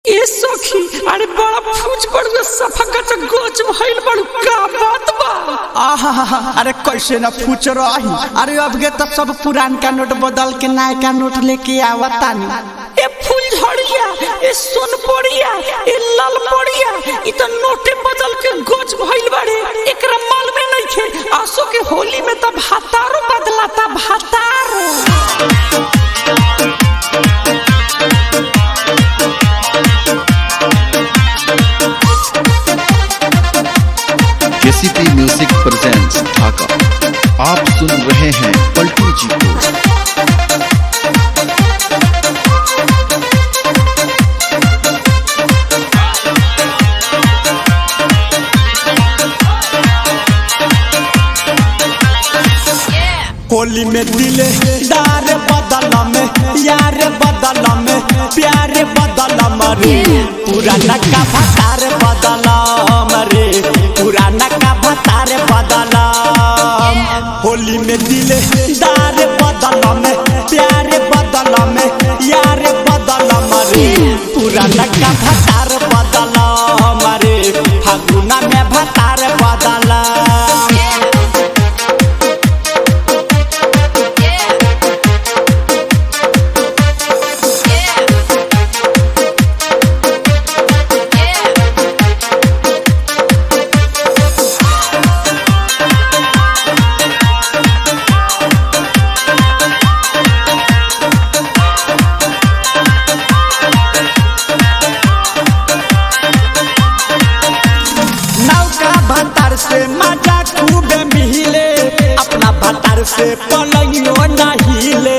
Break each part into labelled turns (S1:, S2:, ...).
S1: ए सखी अरे बड़ा फूज पड़ गया सफा का गोच भइल बड़ू का बात बा।
S2: आहा अरे कैसे ना फूच रही। अरे अब के तो सब पुरान का नोट बदल के नया का नोट लेके आवतानी।
S1: ए फूल झड़िया ए सोन पड़िया ए लाल पड़िया इ तो नोटे बदल के गोच भइल बाड़े। एकरा माल में नहीं खे आसो के होली में तो भातारो बदलाता भातारो।
S3: KCP music presents Dhaka. आप सुन रहे हैं पलटू जी को।
S2: होली में दिले दार बदल में यार बदल में प्यार बदल मरे पुराना का भतार बदल मरे पुराना का भतार बदल। होली में दिले दार बदल में प्यार बदल में यार बदल मरे पुराना का भतार बदल मरे फागुना में भतार बदल। भतार से मजा खूब मिले अपना भतार से पलंगियो नहीं ले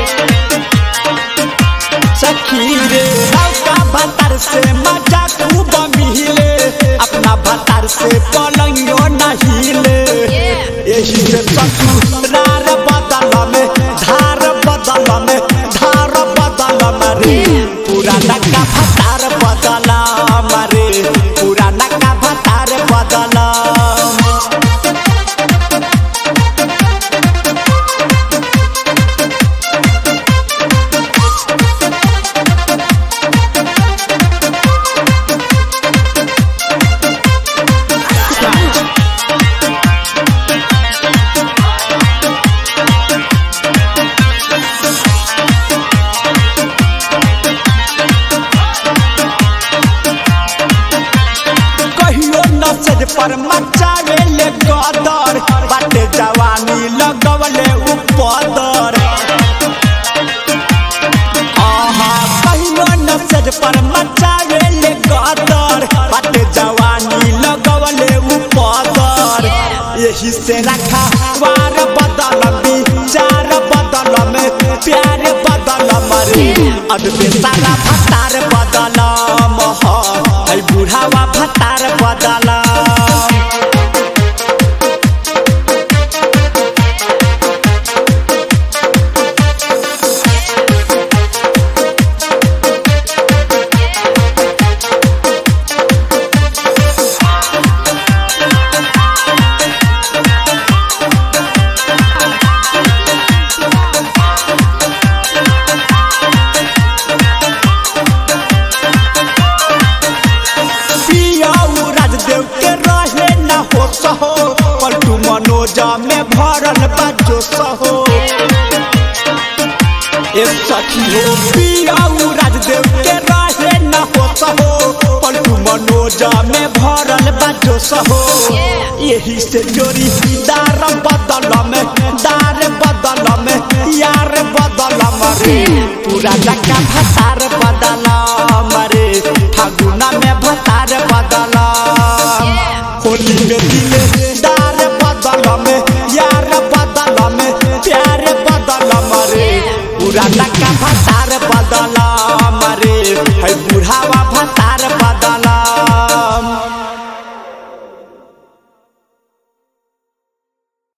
S2: सखी रे। नौका भतार से मजा खूब मिले अपना भतार से पलंगियो नहीं ले। यही से ससुरार बदल में धार बदल में धार बदल मरे पुराना का भतार बदल मरे पुराना का भतार बदल। सज पर मचावे ले गदर बाटे जवानी लगवले उपदर। आहा कहियो न सज पर मचावे ले गदर बाटे जवानी लगवले उपदर। यही से रखा वार बदल विचार बदल में प्यार बदल मरे अदबे सारा भतार बदल मह बुढ़ावा भतार बदल। पलटू मनोजा में भरल बाजो सहो ए सखी हो पियाऊ राजदेव के रहे न हो सहो पलटू मनोजा में भरल बाजो सहो। यही से जोड़ी दार बदल में दार बदल में यार बदल मरे पुराना का भतार बदल मरे फागुना में भतार बदल। होली में दिले दार बदल में यार बदल में प्यार बदल मरे पुराना का भतार